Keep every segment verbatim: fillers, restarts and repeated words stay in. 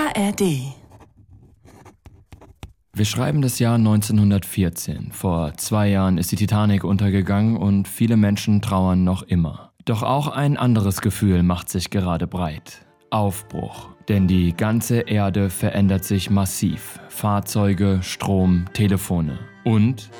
A R D. Wir schreiben das Jahr neunzehnhundertvierzehn. Vor zwei Jahren ist die Titanic untergegangen und viele Menschen trauern noch immer. Doch auch ein anderes Gefühl macht sich gerade breit. Aufbruch. Denn die ganze Erde verändert sich massiv. Fahrzeuge, Strom, Telefone und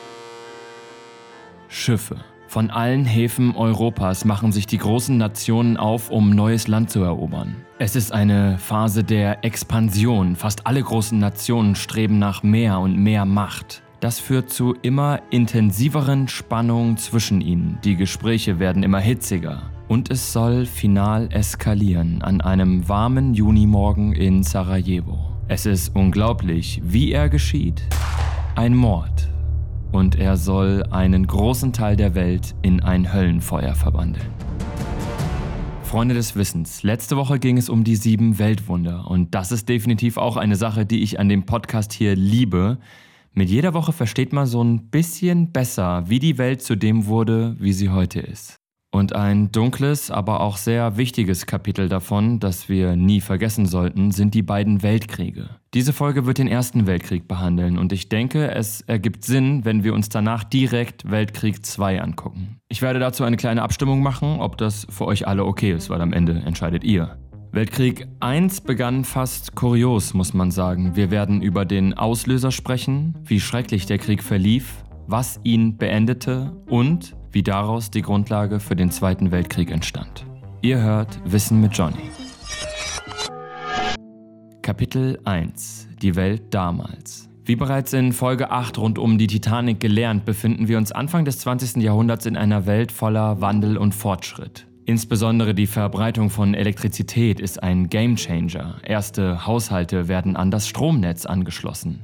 Schiffe. Von allen Häfen Europas machen sich die großen Nationen auf, um neues Land zu erobern. Es ist eine Phase der Expansion. Fast alle großen Nationen streben nach mehr und mehr Macht. Das führt zu immer intensiveren Spannungen zwischen ihnen. Die Gespräche werden immer hitziger. Und es soll final eskalieren an einem warmen Junimorgen in Sarajevo. Es ist unglaublich, wie er geschieht. Ein Mord. Und er soll einen großen Teil der Welt in ein Höllenfeuer verwandeln. Freunde des Wissens, letzte Woche ging es um die sieben Weltwunder. Und das ist definitiv auch eine Sache, die ich an dem Podcast hier liebe. Mit jeder Woche versteht man so ein bisschen besser, wie die Welt zu dem wurde, wie sie heute ist. Und ein dunkles, aber auch sehr wichtiges Kapitel davon, das wir nie vergessen sollten, sind die beiden Weltkriege. Diese Folge wird den Ersten Weltkrieg behandeln und ich denke, es ergibt Sinn, wenn wir uns danach direkt Weltkrieg zwei angucken. Ich werde dazu eine kleine Abstimmung machen, ob das für euch alle okay ist, weil am Ende entscheidet ihr. Weltkrieg eins begann fast kurios, muss man sagen. Wir werden über den Auslöser sprechen, wie schrecklich der Krieg verlief, was ihn beendete und wie daraus die Grundlage für den Zweiten Weltkrieg entstand. Ihr hört Wissen mit Johnny. Kapitel eins. Die Welt damals. Wie bereits in Folge acht rund um die Titanic gelernt, befinden wir uns Anfang des zwanzigsten Jahrhunderts in einer Welt voller Wandel und Fortschritt. Insbesondere die Verbreitung von Elektrizität ist ein Gamechanger. Erste Haushalte werden an das Stromnetz angeschlossen.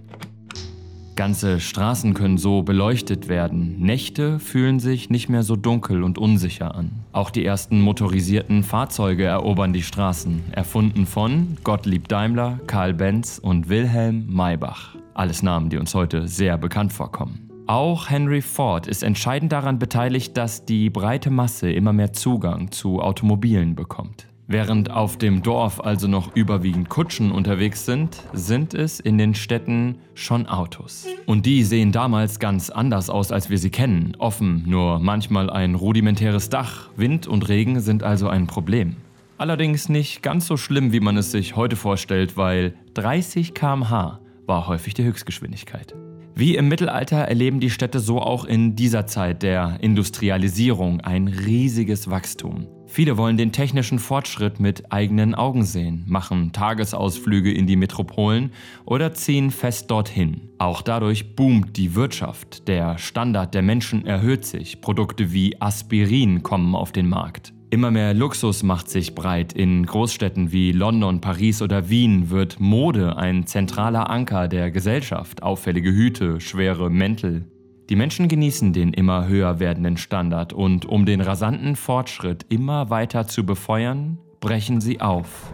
Ganze Straßen können so beleuchtet werden. Nächte fühlen sich nicht mehr so dunkel und unsicher an. Auch die ersten motorisierten Fahrzeuge erobern die Straßen. Erfunden von Gottlieb Daimler, Karl Benz und Wilhelm Maybach. Alles Namen, die uns heute sehr bekannt vorkommen. Auch Henry Ford ist entscheidend daran beteiligt, dass die breite Masse immer mehr Zugang zu Automobilen bekommt. Während auf dem Dorf also noch überwiegend Kutschen unterwegs sind, sind es in den Städten schon Autos. Und die sehen damals ganz anders aus, als wir sie kennen. Offen, nur manchmal ein rudimentäres Dach. Wind und Regen sind also ein Problem. Allerdings nicht ganz so schlimm, wie man es sich heute vorstellt, weil dreißig Kilometer pro Stunde war häufig die Höchstgeschwindigkeit. Wie im Mittelalter erleben die Städte so auch in dieser Zeit der Industrialisierung ein riesiges Wachstum. Viele wollen den technischen Fortschritt mit eigenen Augen sehen, machen Tagesausflüge in die Metropolen oder ziehen fest dorthin. Auch dadurch boomt die Wirtschaft, der Standard der Menschen erhöht sich, Produkte wie Aspirin kommen auf den Markt. Immer mehr Luxus macht sich breit. In Großstädten wie London, Paris oder Wien wird Mode ein zentraler Anker der Gesellschaft. Auffällige Hüte, schwere Mäntel. Die Menschen genießen den immer höher werdenden Standard und um den rasanten Fortschritt immer weiter zu befeuern, brechen sie auf.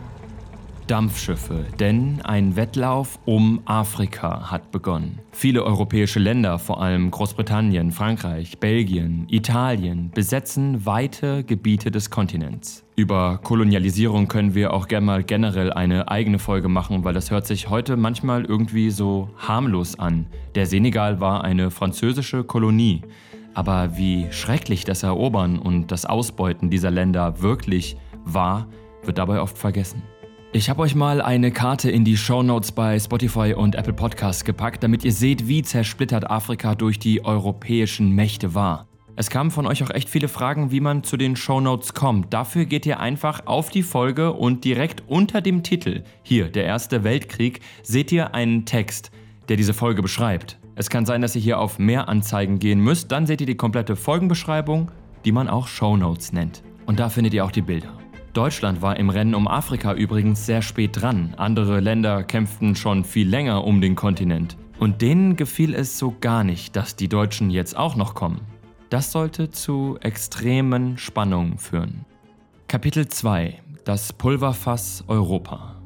Dampfschiffe, denn ein Wettlauf um Afrika hat begonnen. Viele europäische Länder, vor allem Großbritannien, Frankreich, Belgien, Italien, besetzen weite Gebiete des Kontinents. Über Kolonialisierung können wir auch gerne mal generell eine eigene Folge machen, weil das hört sich heute manchmal irgendwie so harmlos an. Der Senegal war eine französische Kolonie. Aber wie schrecklich das Erobern und das Ausbeuten dieser Länder wirklich war, wird dabei oft vergessen. Ich habe euch mal eine Karte in die Shownotes bei Spotify und Apple Podcasts gepackt, damit ihr seht, wie zersplittert Afrika durch die europäischen Mächte war. Es kamen von euch auch echt viele Fragen, wie man zu den Shownotes kommt. Dafür geht ihr einfach auf die Folge und direkt unter dem Titel, hier, der Erste Weltkrieg, seht ihr einen Text, der diese Folge beschreibt. Es kann sein, dass ihr hier auf mehr Anzeigen gehen müsst, dann seht ihr die komplette Folgenbeschreibung, die man auch Shownotes nennt. Und da findet ihr auch die Bilder. Deutschland war im Rennen um Afrika übrigens sehr spät dran. Andere Länder kämpften schon viel länger um den Kontinent. Und denen gefiel es so gar nicht, dass die Deutschen jetzt auch noch kommen. Das sollte zu extremen Spannungen führen. Kapitel zwei. Das Pulverfass Europa.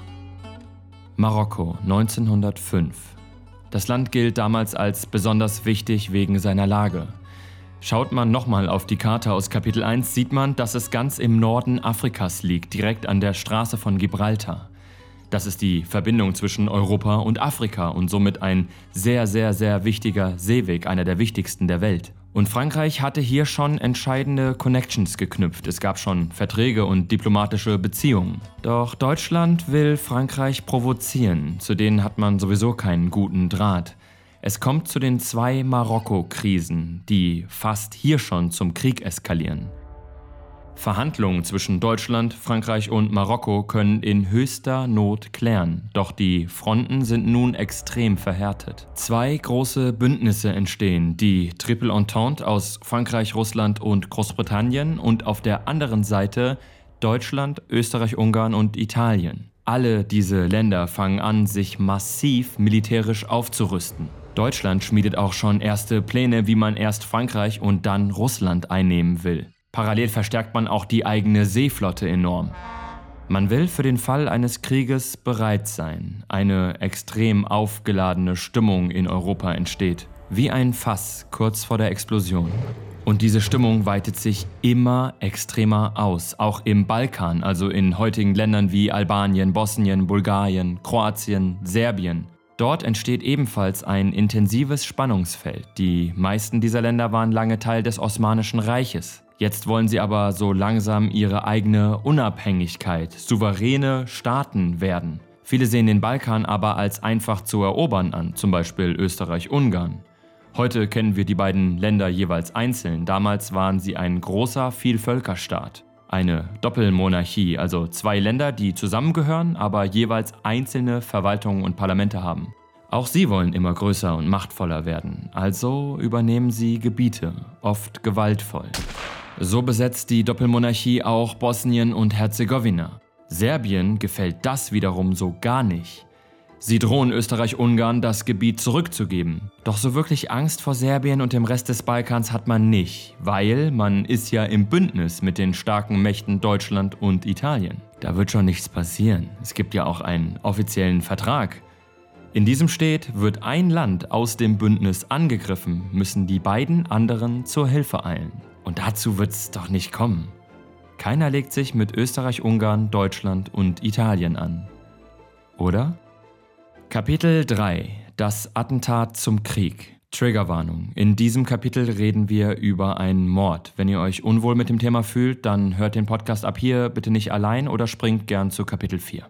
Marokko, neunzehnhundertfünf. Das Land gilt damals als besonders wichtig wegen seiner Lage. Schaut man nochmal auf die Karte aus Kapitel eins, sieht man, dass es ganz im Norden Afrikas liegt, direkt an der Straße von Gibraltar. Das ist die Verbindung zwischen Europa und Afrika und somit ein sehr, sehr, sehr wichtiger Seeweg, einer der wichtigsten der Welt. Und Frankreich hatte hier schon entscheidende Connections geknüpft. Es gab schon Verträge und diplomatische Beziehungen. Doch Deutschland will Frankreich provozieren. Zu denen hat man sowieso keinen guten Draht. Es kommt zu den zwei Marokko-Krisen, die fast hier schon zum Krieg eskalieren. Verhandlungen zwischen Deutschland, Frankreich und Marokko können in höchster Not klären, doch die Fronten sind nun extrem verhärtet. Zwei große Bündnisse entstehen, die Triple Entente aus Frankreich, Russland und Großbritannien und auf der anderen Seite Deutschland, Österreich, Ungarn und Italien. Alle diese Länder fangen an, sich massiv militärisch aufzurüsten. Deutschland schmiedet auch schon erste Pläne, wie man erst Frankreich und dann Russland einnehmen will. Parallel verstärkt man auch die eigene Seeflotte enorm. Man will für den Fall eines Krieges bereit sein. Eine extrem aufgeladene Stimmung in Europa entsteht. Wie ein Fass kurz vor der Explosion. Und diese Stimmung weitet sich immer extremer aus. Auch im Balkan, also in heutigen Ländern wie Albanien, Bosnien, Bulgarien, Kroatien, Serbien. Dort entsteht ebenfalls ein intensives Spannungsfeld. Die meisten dieser Länder waren lange Teil des Osmanischen Reiches. Jetzt wollen sie aber so langsam ihre eigene Unabhängigkeit, souveräne Staaten werden. Viele sehen den Balkan aber als einfach zu erobern an, zum Beispiel Österreich-Ungarn. Heute kennen wir die beiden Länder jeweils einzeln, damals waren sie ein großer Vielvölkerstaat. Eine Doppelmonarchie, also zwei Länder, die zusammengehören, aber jeweils einzelne Verwaltungen und Parlamente haben. Auch sie wollen immer größer und machtvoller werden, also übernehmen sie Gebiete, oft gewaltvoll. So besetzt die Doppelmonarchie auch Bosnien und Herzegowina. Serbien gefällt das wiederum so gar nicht. Sie drohen Österreich-Ungarn, das Gebiet zurückzugeben. Doch so wirklich Angst vor Serbien und dem Rest des Balkans hat man nicht, weil man ist ja im Bündnis mit den starken Mächten Deutschland und Italien. Da wird schon nichts passieren. Es gibt ja auch einen offiziellen Vertrag. In diesem steht, wird ein Land aus dem Bündnis angegriffen, müssen die beiden anderen zur Hilfe eilen. Und dazu wird's doch nicht kommen. Keiner legt sich mit Österreich, Ungarn, Deutschland und Italien an. Oder? Kapitel drei. Das Attentat zum Krieg. Triggerwarnung. In diesem Kapitel reden wir über einen Mord. Wenn ihr euch unwohl mit dem Thema fühlt, dann hört den Podcast ab hier bitte nicht allein oder springt gern zu Kapitel vier.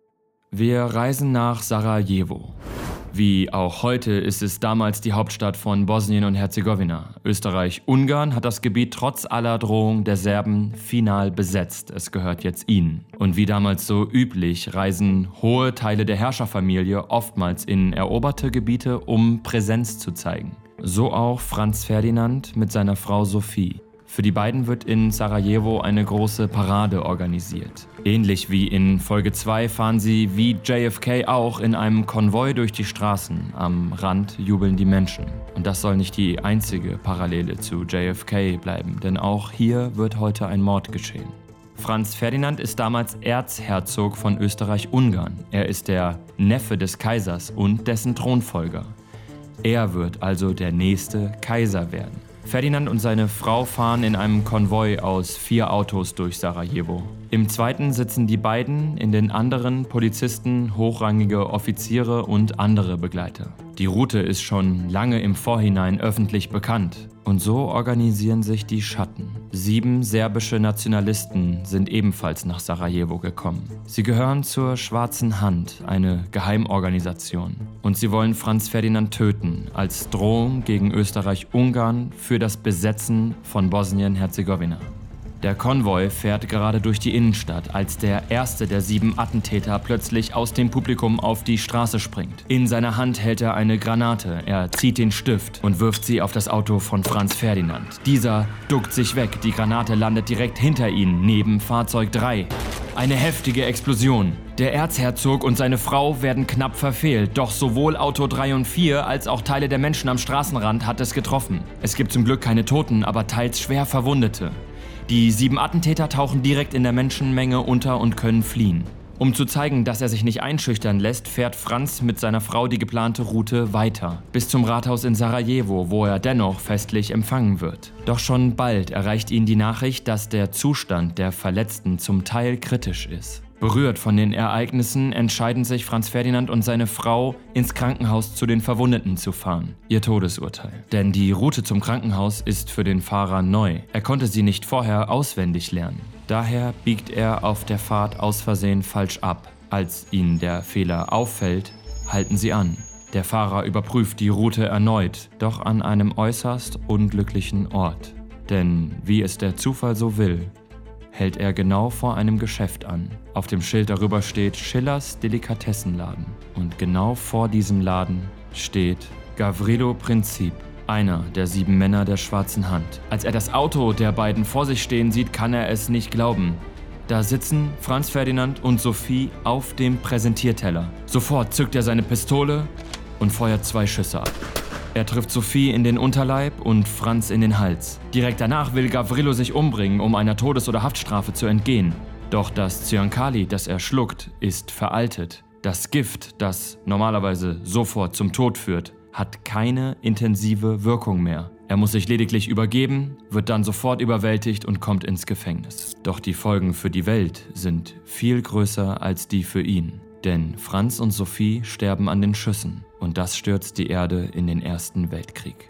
Wir reisen nach Sarajevo. Wie auch heute ist es damals die Hauptstadt von Bosnien und Herzegowina. Österreich-Ungarn hat das Gebiet trotz aller Drohung der Serben final besetzt. Es gehört jetzt ihnen. Und wie damals so üblich, reisen hohe Teile der Herrscherfamilie oftmals in eroberte Gebiete, um Präsenz zu zeigen. So auch Franz Ferdinand mit seiner Frau Sophie. Für die beiden wird in Sarajevo eine große Parade organisiert. Ähnlich wie in Folge zwei fahren sie wie J F K auch in einem Konvoi durch die Straßen. Am Rand jubeln die Menschen. Und das soll nicht die einzige Parallele zu J F K bleiben, denn auch hier wird heute ein Mord geschehen. Franz Ferdinand ist damals Erzherzog von Österreich-Ungarn. Er ist der Neffe des Kaisers und dessen Thronfolger. Er wird also der nächste Kaiser werden. Ferdinand und seine Frau fahren in einem Konvoi aus vier Autos durch Sarajevo. Im zweiten sitzen die beiden, in den anderen Polizisten, hochrangige Offiziere und andere Begleiter. Die Route ist schon lange im Vorhinein öffentlich bekannt. Und so organisieren sich die Schatten. Sieben serbische Nationalisten sind ebenfalls nach Sarajevo gekommen. Sie gehören zur Schwarzen Hand, eine Geheimorganisation. Und sie wollen Franz Ferdinand töten, als Drohung gegen Österreich-Ungarn für das Besetzen von Bosnien-Herzegowina. Der Konvoi fährt gerade durch die Innenstadt, als der erste der sieben Attentäter plötzlich aus dem Publikum auf die Straße springt. In seiner Hand hält er eine Granate, er zieht den Stift und wirft sie auf das Auto von Franz Ferdinand. Dieser duckt sich weg, die Granate landet direkt hinter ihm, neben Fahrzeug drei. Eine heftige Explosion. Der Erzherzog und seine Frau werden knapp verfehlt, doch sowohl Auto drei und vier als auch Teile der Menschen am Straßenrand hat es getroffen. Es gibt zum Glück keine Toten, aber teils schwer Verwundete. Die sieben Attentäter tauchen direkt in der Menschenmenge unter und können fliehen. Um zu zeigen, dass er sich nicht einschüchtern lässt, fährt Franz mit seiner Frau die geplante Route weiter, bis zum Rathaus in Sarajevo, wo er dennoch festlich empfangen wird. Doch schon bald erreicht ihn die Nachricht, dass der Zustand der Verletzten zum Teil kritisch ist. Berührt von den Ereignissen entscheiden sich Franz Ferdinand und seine Frau, ins Krankenhaus zu den Verwundeten zu fahren. Ihr Todesurteil. Denn die Route zum Krankenhaus ist für den Fahrer neu. Er konnte sie nicht vorher auswendig lernen. Daher biegt er auf der Fahrt aus Versehen falsch ab. Als ihnen der Fehler auffällt, halten sie an. Der Fahrer überprüft die Route erneut, doch an einem äußerst unglücklichen Ort. Denn wie es der Zufall so will, hält er genau vor einem Geschäft an. Auf dem Schild darüber steht Schillers Delikatessenladen. Und genau vor diesem Laden steht Gavrilo Princip, einer der sieben Männer der schwarzen Hand. Als er das Auto der beiden vor sich stehen sieht, kann er es nicht glauben. Da sitzen Franz Ferdinand und Sophie auf dem Präsentierteller. Sofort zückt er seine Pistole und feuert zwei Schüsse ab. Er trifft Sophie in den Unterleib und Franz in den Hals. Direkt danach will Gavrilo sich umbringen, um einer Todes- oder Haftstrafe zu entgehen. Doch das Zyankali, das er schluckt, ist veraltet. Das Gift, das normalerweise sofort zum Tod führt, hat keine intensive Wirkung mehr. Er muss sich lediglich übergeben, wird dann sofort überwältigt und kommt ins Gefängnis. Doch die Folgen für die Welt sind viel größer als die für ihn. Denn Franz und Sophie sterben an den Schüssen und das stürzt die Erde in den Ersten Weltkrieg.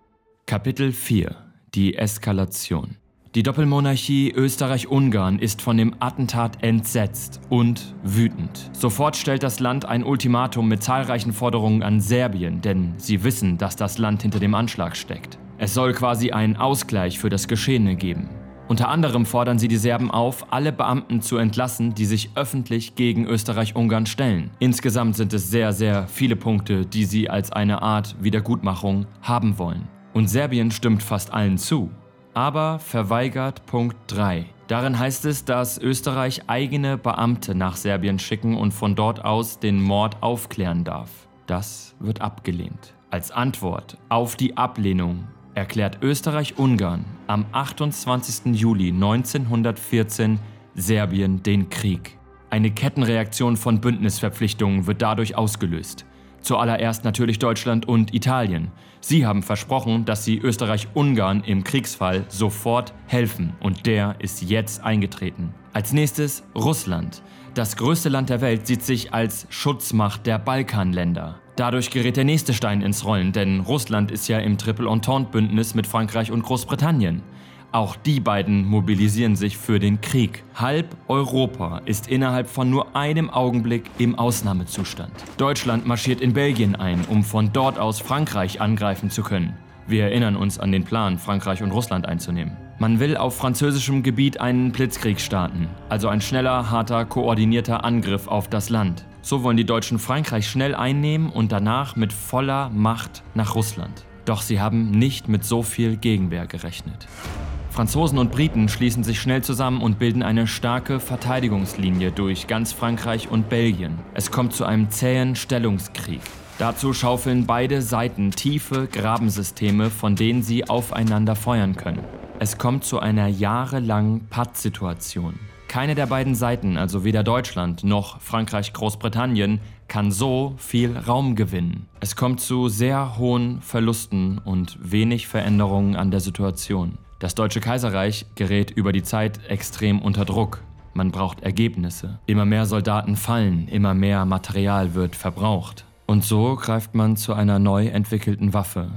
Kapitel vier. Die Eskalation. Die Doppelmonarchie Österreich-Ungarn ist von dem Attentat entsetzt und wütend. Sofort stellt das Land ein Ultimatum mit zahlreichen Forderungen an Serbien, denn sie wissen, dass das Land hinter dem Anschlag steckt. Es soll quasi einen Ausgleich für das Geschehene geben. Unter anderem fordern sie die Serben auf, alle Beamten zu entlassen, die sich öffentlich gegen Österreich-Ungarn stellen. Insgesamt sind es sehr, sehr viele Punkte, die sie als eine Art Wiedergutmachung haben wollen. Und Serbien stimmt fast allen zu, aber verweigert Punkt drei. Darin heißt es, dass Österreich eigene Beamte nach Serbien schicken und von dort aus den Mord aufklären darf. Das wird abgelehnt. Als Antwort auf die Ablehnung erklärt Österreich-Ungarn am achtundzwanzigsten Juli neunzehnhundertvierzehn Serbien den Krieg. Eine Kettenreaktion von Bündnisverpflichtungen wird dadurch ausgelöst. Zuallererst natürlich Deutschland und Italien. Sie haben versprochen, dass sie Österreich-Ungarn im Kriegsfall sofort helfen und der ist jetzt eingetreten. Als nächstes Russland. Das größte Land der Welt sieht sich als Schutzmacht der Balkanländer. Dadurch gerät der nächste Stein ins Rollen, denn Russland ist ja im Triple-Entente-Bündnis mit Frankreich und Großbritannien. Auch die beiden mobilisieren sich für den Krieg. Halb Europa ist innerhalb von nur einem Augenblick im Ausnahmezustand. Deutschland marschiert in Belgien ein, um von dort aus Frankreich angreifen zu können. Wir erinnern uns an den Plan, Frankreich und Russland einzunehmen. Man will auf französischem Gebiet einen Blitzkrieg starten, also ein schneller, harter, koordinierter Angriff auf das Land. So wollen die Deutschen Frankreich schnell einnehmen und danach mit voller Macht nach Russland. Doch sie haben nicht mit so viel Gegenwehr gerechnet. Franzosen und Briten schließen sich schnell zusammen und bilden eine starke Verteidigungslinie durch ganz Frankreich und Belgien. Es kommt zu einem zähen Stellungskrieg. Dazu schaufeln beide Seiten tiefe Grabensysteme, von denen sie aufeinander feuern können. Es kommt zu einer jahrelangen Pattsituation. Keine der beiden Seiten, also weder Deutschland noch Frankreich-Großbritannien, kann so viel Raum gewinnen. Es kommt zu sehr hohen Verlusten und wenig Veränderungen an der Situation. Das Deutsche Kaiserreich gerät über die Zeit extrem unter Druck. Man braucht Ergebnisse. Immer mehr Soldaten fallen, immer mehr Material wird verbraucht. Und so greift man zu einer neu entwickelten Waffe,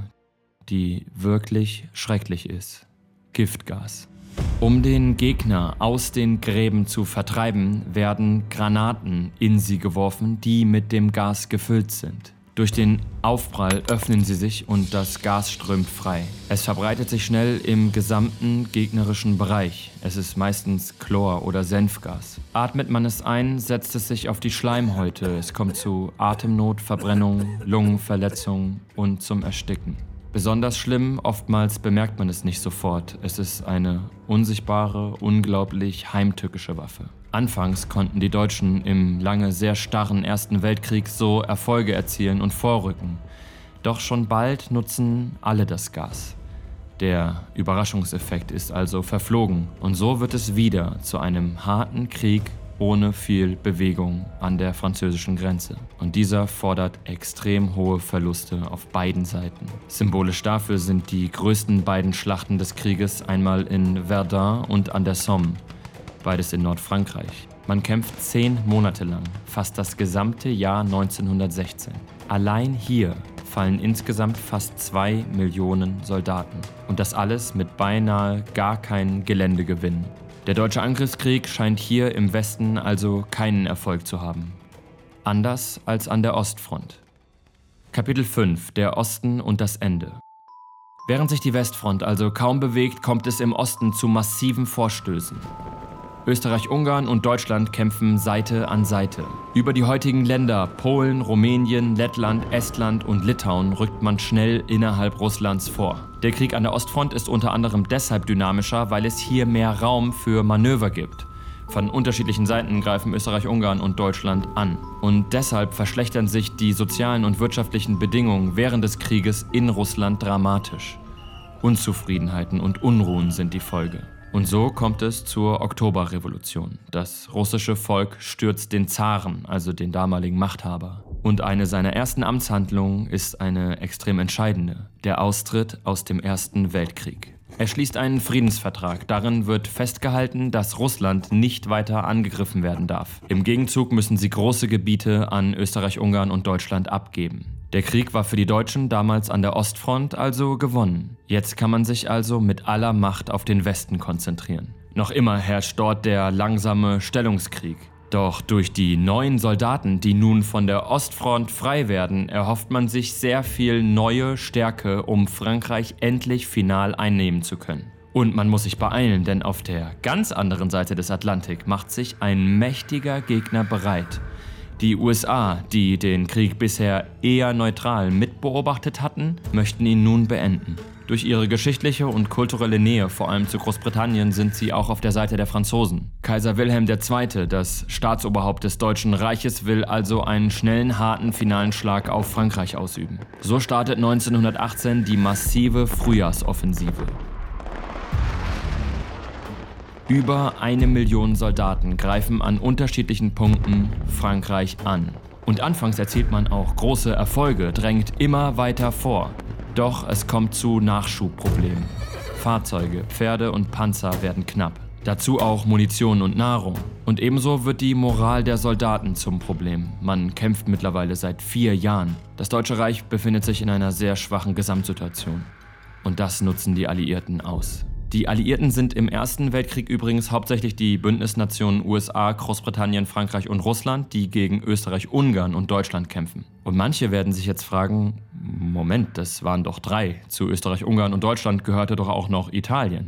die wirklich schrecklich ist: Giftgas. Um den Gegner aus den Gräben zu vertreiben, werden Granaten in sie geworfen, die mit dem Gas gefüllt sind. Durch den Aufprall öffnen sie sich und das Gas strömt frei. Es verbreitet sich schnell im gesamten gegnerischen Bereich. Es ist meistens Chlor- oder Senfgas. Atmet man es ein, setzt es sich auf die Schleimhäute. Es kommt zu Atemnot, Verbrennung, Lungenverletzung und zum Ersticken. Besonders schlimm, oftmals bemerkt man es nicht sofort. Es ist eine unsichtbare, unglaublich heimtückische Waffe. Anfangs konnten die Deutschen im lange sehr starren Ersten Weltkrieg so Erfolge erzielen und vorrücken. Doch schon bald nutzen alle das Gas. Der Überraschungseffekt ist also verflogen und so wird es wieder zu einem harten Krieg ohne viel Bewegung an der französischen Grenze. Und dieser fordert extrem hohe Verluste auf beiden Seiten. Symbolisch dafür sind die größten beiden Schlachten des Krieges einmal in Verdun und an der Somme. beides in Nordfrankreich. Man kämpft zehn Monate lang, fast das gesamte Jahr neunzehnhundertsechzehn. Allein hier fallen insgesamt fast zwei Millionen Soldaten. Und das alles mit beinahe gar keinen Geländegewinn. Der deutsche Angriffskrieg scheint hier im Westen also keinen Erfolg zu haben. Anders als an der Ostfront. Kapitel fünf: Der Osten und das Ende. Während sich die Westfront also kaum bewegt, kommt es im Osten zu massiven Vorstößen. Österreich-Ungarn und Deutschland kämpfen Seite an Seite. Über die heutigen Länder Polen, Rumänien, Lettland, Estland und Litauen rückt man schnell innerhalb Russlands vor. Der Krieg an der Ostfront ist unter anderem deshalb dynamischer, weil es hier mehr Raum für Manöver gibt. Von unterschiedlichen Seiten greifen Österreich-Ungarn und Deutschland an. Und deshalb verschlechtern sich die sozialen und wirtschaftlichen Bedingungen während des Krieges in Russland dramatisch. Unzufriedenheiten und Unruhen sind die Folge. Und so kommt es zur Oktoberrevolution. Das russische Volk stürzt den Zaren, also den damaligen Machthaber. Und eine seiner ersten Amtshandlungen ist eine extrem entscheidende: der Austritt aus dem Ersten Weltkrieg. Er schließt einen Friedensvertrag. Darin wird festgehalten, dass Russland nicht weiter angegriffen werden darf. Im Gegenzug müssen sie große Gebiete an Österreich-Ungarn und Deutschland abgeben. Der Krieg war für die Deutschen damals an der Ostfront also gewonnen. Jetzt kann man sich also mit aller Macht auf den Westen konzentrieren. Noch immer herrscht dort der langsame Stellungskrieg. Doch durch die neuen Soldaten, die nun von der Ostfront frei werden, erhofft man sich sehr viel neue Stärke, um Frankreich endlich final einnehmen zu können. Und man muss sich beeilen, denn auf der ganz anderen Seite des Atlantik macht sich ein mächtiger Gegner bereit. Die U S A, die den Krieg bisher eher neutral mitbeobachtet hatten, möchten ihn nun beenden. Durch ihre geschichtliche und kulturelle Nähe, vor allem zu Großbritannien, sind sie auch auf der Seite der Franzosen. Kaiser Wilhelm der Zweite., das Staatsoberhaupt des Deutschen Reiches, will also einen schnellen, harten, finalen Schlag auf Frankreich ausüben. So startet neunzehnhundertachtzehn die massive Frühjahrsoffensive. Über eine Million Soldaten greifen an unterschiedlichen Punkten Frankreich an. Und anfangs erzielt man auch große Erfolge, drängt immer weiter vor. Doch es kommt zu Nachschubproblemen. Fahrzeuge, Pferde und Panzer werden knapp. Dazu auch Munition und Nahrung. Und ebenso wird die Moral der Soldaten zum Problem. Man kämpft mittlerweile seit vier Jahren. Das Deutsche Reich befindet sich in einer sehr schwachen Gesamtsituation. Und das nutzen die Alliierten aus. Die Alliierten sind im Ersten Weltkrieg übrigens hauptsächlich die Bündnisnationen U S A, Großbritannien, Frankreich und Russland, die gegen Österreich-Ungarn und Deutschland kämpfen. Und manche werden sich jetzt fragen, Moment, das waren doch drei. Zu Österreich-Ungarn und Deutschland gehörte doch auch noch Italien.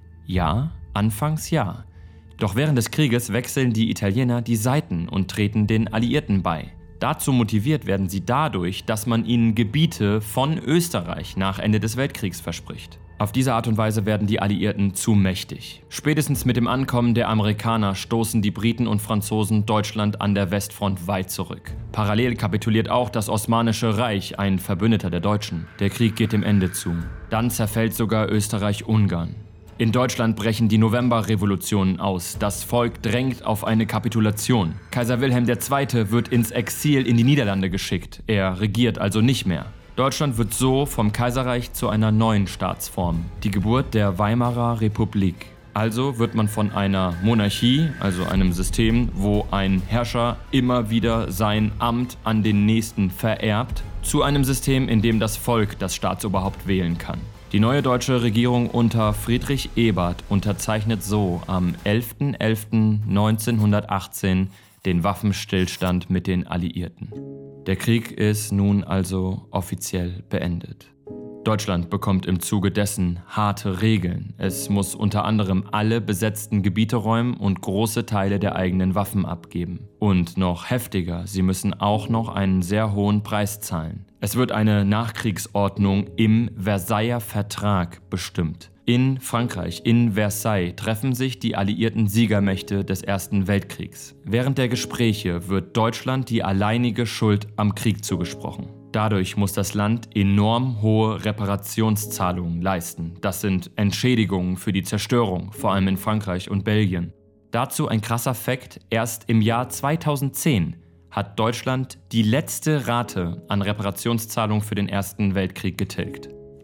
Ja, anfangs ja. Doch während des Krieges wechseln die Italiener die Seiten und treten den Alliierten bei. Dazu motiviert werden sie dadurch, dass man ihnen Gebiete von Österreich nach Ende des Weltkriegs verspricht. Auf diese Art und Weise werden die Alliierten zu mächtig. Spätestens mit dem Ankommen der Amerikaner stoßen die Briten und Franzosen Deutschland an der Westfront weit zurück. Parallel kapituliert auch das Osmanische Reich, ein Verbündeter der Deutschen. Der Krieg geht dem Ende zu. Dann zerfällt sogar Österreich-Ungarn. In Deutschland brechen die Novemberrevolutionen aus. Das Volk drängt auf eine Kapitulation. Kaiser Wilhelm der Zweite. wird ins Exil in die Niederlande geschickt. Er regiert also nicht mehr. Deutschland wird so vom Kaiserreich zu einer neuen Staatsform, die Geburt der Weimarer Republik. Also wird man von einer Monarchie, also einem System, wo ein Herrscher immer wieder sein Amt an den Nächsten vererbt, zu einem System, in dem das Volk das Staatsoberhaupt wählen kann. Die neue deutsche Regierung unter Friedrich Ebert unterzeichnet so am elften elften neunzehnhundertachtzehn den Waffenstillstand mit den Alliierten. Der Krieg ist nun also offiziell beendet. Deutschland bekommt im Zuge dessen harte Regeln. Es muss unter anderem alle besetzten Gebiete räumen und große Teile der eigenen Waffen abgeben. Und noch heftiger, sie müssen auch noch einen sehr hohen Preis zahlen. Es wird eine Nachkriegsordnung im Versailler Vertrag bestimmt. In Frankreich, in Versailles, treffen sich die alliierten Siegermächte des Ersten Weltkriegs. Während der Gespräche wird Deutschland die alleinige Schuld am Krieg zugesprochen. Dadurch muss das Land enorm hohe Reparationszahlungen leisten. Das sind Entschädigungen für die Zerstörung, vor allem in Frankreich und Belgien. Dazu ein krasser Fakt: Erst im Jahr zweitausendzehn hat Deutschland die letzte Rate an Reparationszahlungen für den Ersten Weltkrieg getilgt.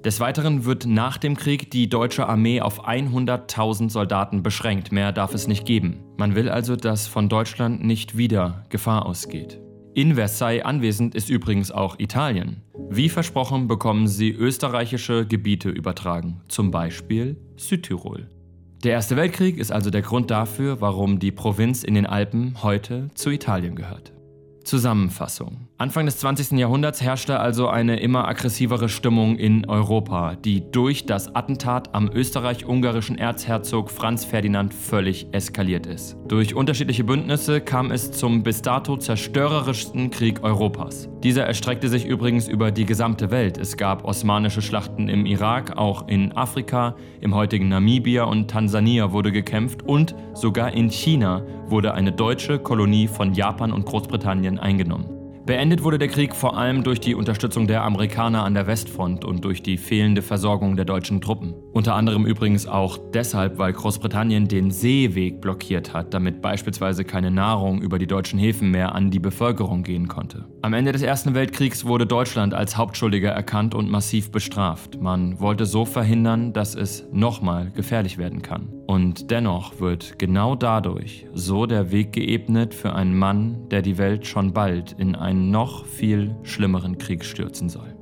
Des Weiteren wird nach dem Krieg die deutsche Armee auf hunderttausend Soldaten beschränkt. Mehr darf es nicht geben. Man will also, dass von Deutschland nicht wieder Gefahr ausgeht. In Versailles anwesend ist übrigens auch Italien. Wie versprochen bekommen sie österreichische Gebiete übertragen, zum Beispiel Südtirol. Der Erste Weltkrieg ist also der Grund dafür, warum die Provinz in den Alpen heute zu Italien gehört. Zusammenfassung. Anfang des zwanzigsten Jahrhunderts herrschte also eine immer aggressivere Stimmung in Europa, die durch das Attentat am österreich-ungarischen Erzherzog Franz Ferdinand völlig eskaliert ist. Durch unterschiedliche Bündnisse kam es zum bis dato zerstörerischsten Krieg Europas. Dieser erstreckte sich übrigens über die gesamte Welt. Es gab osmanische Schlachten im Irak, auch in Afrika, im heutigen Namibia und Tansania wurde gekämpft und sogar in China wurde eine deutsche Kolonie von Japan und Großbritannien eingenommen. Beendet wurde der Krieg vor allem durch die Unterstützung der Amerikaner an der Westfront und durch die fehlende Versorgung der deutschen Truppen. Unter anderem übrigens auch deshalb, weil Großbritannien den Seeweg blockiert hat, damit beispielsweise keine Nahrung über die deutschen Häfen mehr an die Bevölkerung gehen konnte. Am Ende des Ersten Weltkriegs wurde Deutschland als Hauptschuldiger erkannt und massiv bestraft. Man wollte so verhindern, dass es nochmal gefährlich werden kann. Und dennoch wird genau dadurch so der Weg geebnet für einen Mann, der die Welt schon bald in einen noch viel schlimmeren Krieg stürzen soll.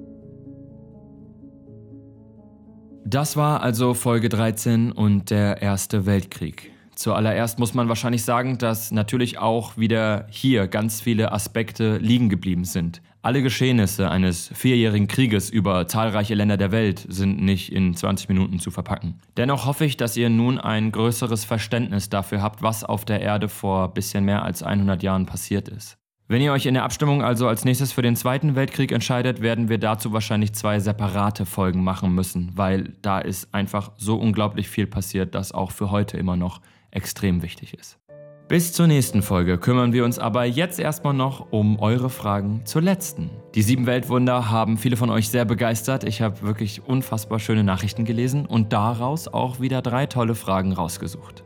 Das war also Folge dreizehn und der Erste Weltkrieg. Zuallererst muss man wahrscheinlich sagen, dass natürlich auch wieder hier ganz viele Aspekte liegen geblieben sind. Alle Geschehnisse eines vierjährigen Krieges über zahlreiche Länder der Welt sind nicht in zwanzig Minuten zu verpacken. Dennoch hoffe ich, dass ihr nun ein größeres Verständnis dafür habt, was auf der Erde vor bisschen mehr als hundert Jahren passiert ist. Wenn ihr euch in der Abstimmung also als nächstes für den Zweiten Weltkrieg entscheidet, werden wir dazu wahrscheinlich zwei separate Folgen machen müssen, weil da ist einfach so unglaublich viel passiert, dass auch für heute immer noch extrem wichtig ist. Bis zur nächsten Folge kümmern wir uns aber jetzt erstmal noch um eure Fragen zur letzten. Die sieben Weltwunder haben viele von euch sehr begeistert. Ich habe wirklich unfassbar schöne Nachrichten gelesen und daraus auch wieder drei tolle Fragen rausgesucht.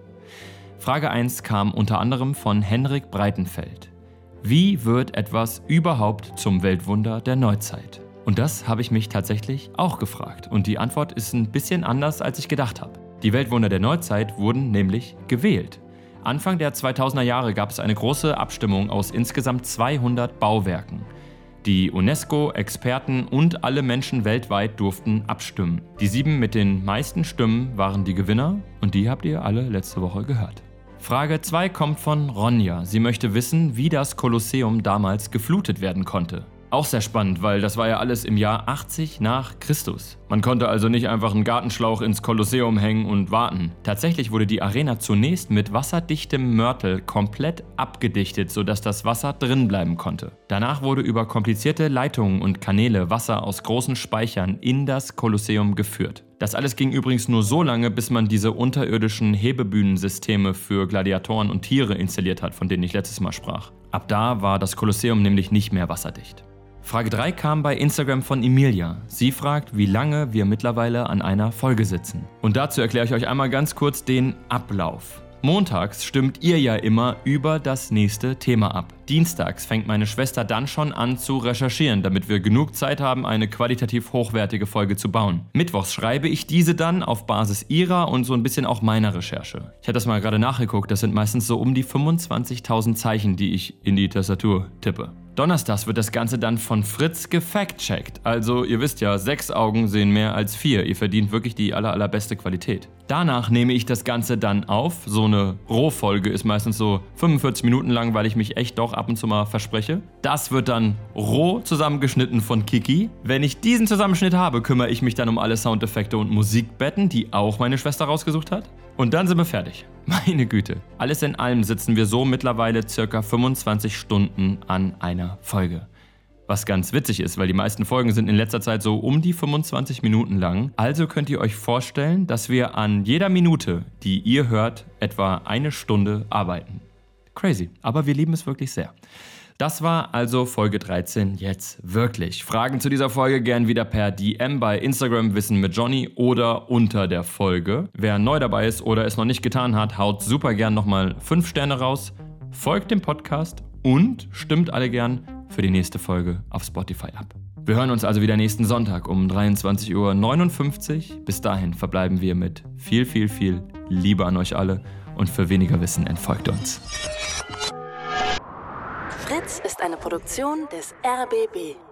Frage eins kam unter anderem von Henrik Breitenfeld. Wie wird etwas überhaupt zum Weltwunder der Neuzeit? Und das habe ich mich tatsächlich auch gefragt. Und die Antwort ist ein bisschen anders, als ich gedacht habe. Die Weltwunder der Neuzeit wurden nämlich gewählt. Anfang der zweitausender Jahre gab es eine große Abstimmung aus insgesamt zweihundert Bauwerken. Die UNESCO, Experten und alle Menschen weltweit durften abstimmen. Die sieben mit den meisten Stimmen waren die Gewinner und die habt ihr alle letzte Woche gehört. Frage zwei kommt von Ronja. Sie möchte wissen, wie das Kolosseum damals geflutet werden konnte. Auch sehr spannend, weil das war ja alles im Jahr achtzig nach Christus. Man konnte also nicht einfach einen Gartenschlauch ins Kolosseum hängen und warten. Tatsächlich wurde die Arena zunächst mit wasserdichtem Mörtel komplett abgedichtet, sodass das Wasser drin bleiben konnte. Danach wurde über komplizierte Leitungen und Kanäle Wasser aus großen Speichern in das Kolosseum geführt. Das alles ging übrigens nur so lange, bis man diese unterirdischen Hebebühnensysteme für Gladiatoren und Tiere installiert hat, von denen ich letztes Mal sprach. Ab da war das Kolosseum nämlich nicht mehr wasserdicht. Frage drei kam bei Instagram von Emilia. Sie fragt, wie lange wir mittlerweile an einer Folge sitzen. Und dazu erkläre ich euch einmal ganz kurz den Ablauf. Montags stimmt ihr ja immer über das nächste Thema ab. Dienstags fängt meine Schwester dann schon an zu recherchieren, damit wir genug Zeit haben, eine qualitativ hochwertige Folge zu bauen. Mittwochs schreibe ich diese dann auf Basis ihrer und so ein bisschen auch meiner Recherche. Ich habe das mal gerade nachgeguckt, das sind meistens so um die fünfundzwanzigtausend Zeichen, die ich in die Tastatur tippe. Donnerstags wird das Ganze dann von Fritz gefact-checkt. Also ihr wisst ja, sechs Augen sehen mehr als vier. Ihr verdient wirklich die aller, allerbeste Qualität. Danach nehme ich das Ganze dann auf. So eine Rohfolge ist meistens so fünfundvierzig Minuten lang, weil ich mich echt doch ab und zu mal verspreche. Das wird dann roh zusammengeschnitten von Kiki. Wenn ich diesen Zusammenschnitt habe, kümmere ich mich dann um alle Soundeffekte und Musikbetten, die auch meine Schwester rausgesucht hat. Und dann sind wir fertig. Meine Güte. Alles in allem sitzen wir so mittlerweile circa fünfundzwanzig Stunden an einer Folge. Was ganz witzig ist, weil die meisten Folgen sind in letzter Zeit so um die fünfundzwanzig Minuten lang. Also könnt ihr euch vorstellen, dass wir an jeder Minute, die ihr hört, etwa eine Stunde arbeiten. Crazy, aber wir lieben es wirklich sehr. Das war also Folge dreizehn jetzt wirklich. Fragen zu dieser Folge gern wieder per D M bei Instagram Wissen mit Johnny oder unter der Folge. Wer neu dabei ist oder es noch nicht getan hat, haut super gern nochmal fünf Sterne raus, folgt dem Podcast und stimmt alle gern für die nächste Folge auf Spotify ab. Wir hören uns also wieder nächsten Sonntag um dreiundzwanzig Uhr neunundfünfzig. Bis dahin verbleiben wir mit viel, viel, viel Liebe an euch alle und für weniger Wissen entfolgt uns. Fritz ist eine Produktion des R B B.